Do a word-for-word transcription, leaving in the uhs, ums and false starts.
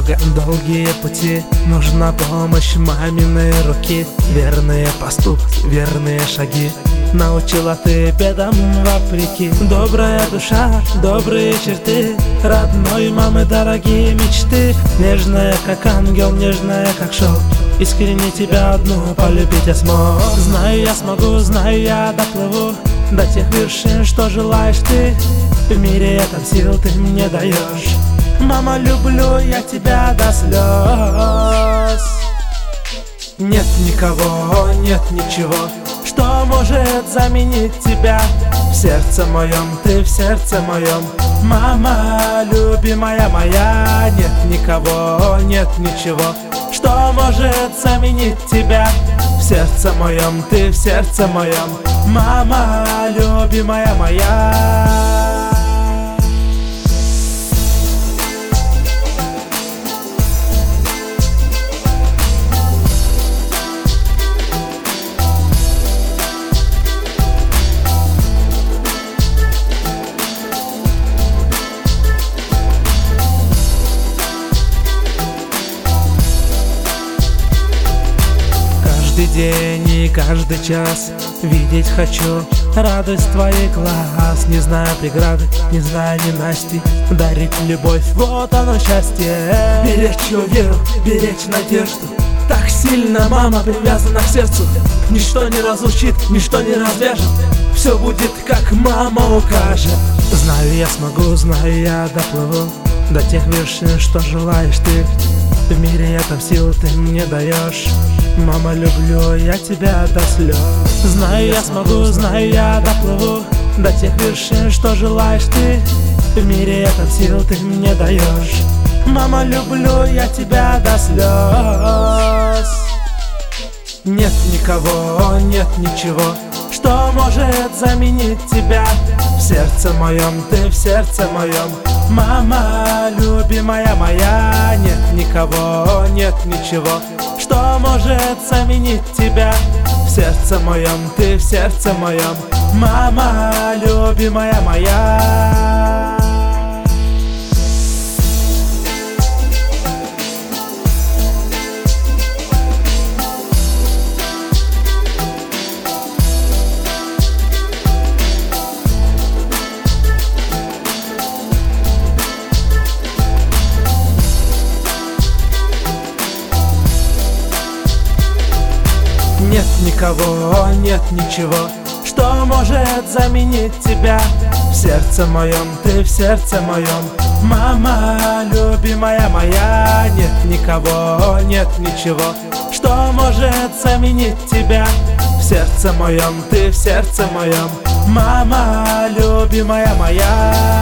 Дорога, долгие пути, нужна помощь маминой руки. Верные поступки, верные шаги, научила ты бедам вопреки. Добрая душа, добрые черты, родной мамы дорогие мечты. Нежная, как ангел, нежная, как шелк, искренне тебя одну полюбить я смог. Знаю, я смогу, знаю, я доплыву до тех вершин, что желаешь ты. В мире этом сил ты мне даешь. Мама, люблю я тебя до слез. Нет никого, нет ничего, что может заменить тебя. В сердце моем, ты в сердце моем, мама, любимая моя. Нет никого, нет ничего, что может заменить тебя. В сердце моем, ты в сердце моем, мама, любимая моя. Каждый день и каждый час видеть хочу радость твоих глаз. Не знаю преграды, не знаю ненасти, дарить любовь, вот оно счастье. Беречь ее веру, беречь надежду, так сильно мама привязана к сердцу. Ничто не разлучит, ничто не развяжет, все будет как мама укажет. Знаю, я смогу, знаю, я доплыву до тех вершин, что желаешь ты. В мире этом сил ты мне даешь. Мама, люблю я тебя до слез. Знаю, я смогу, знаю, я доплыву до тех вершин, что желаешь ты. В мире этом сил ты мне даешь. Мама, люблю я тебя до слез. Нет никого, нет ничего, что может заменить тебя. В сердце моем, ты в сердце моем, мама, любимая моя. Нет никого, нет ничего, что может заменить тебя. В сердце моем, ты в сердце моем, мама, любимая моя. Нет никого, нет ничего, что может заменить тебя. В сердце моем, ты в сердце моем, мама, любимая моя. Нет никого, нет ничего, что может заменить тебя. В сердце моем, ты в сердце моем, мама, любимая моя.